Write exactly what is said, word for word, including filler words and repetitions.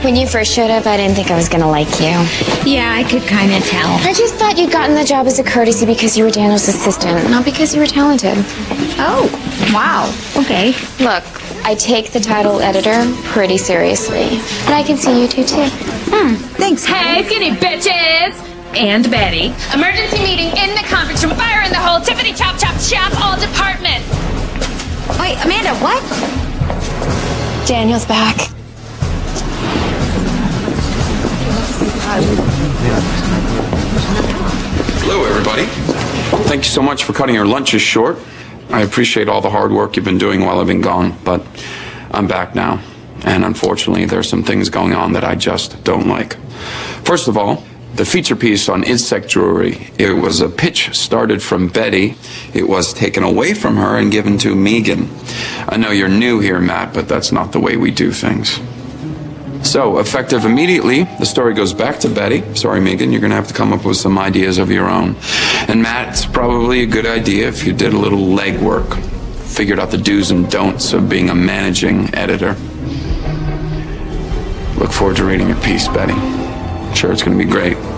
When you first showed up, I didn't think I was gonna like you. Yeah, I could kind of tell. I just thought you'd gotten the job as a courtesy because you were Daniel's assistant, not because you were talented. Oh, wow. Okay. Look, I take the title editor pretty seriously. But I can see you do too. Hmm, thanks. Hey, skinny bitches! And Betty. Emergency meeting in the conference room. Fire in the hole. Tiffany chop chop chop all departments. Wait, Amanda, what? Daniel's back. Hello, everybody. Thank you so much for cutting your lunches short. I appreciate all the hard work you've been doing while I've been gone, but I'm back now. And unfortunately, there's some things going on that I just don't like. First of all, the feature piece on insect jewelry. It was a pitch started from Betty. It was taken away from her and given to Megan. I know you're new here, Matt, but that's not the way we do things. So, effective immediately, the story goes back to Betty. Sorry, Megan, you're going to have to come up with some ideas of your own. And Matt, it's probably a good idea if you did a little legwork, figured out the do's and don'ts of being a managing editor. Look forward to reading your piece, Betty. I'm sure it's going to be great.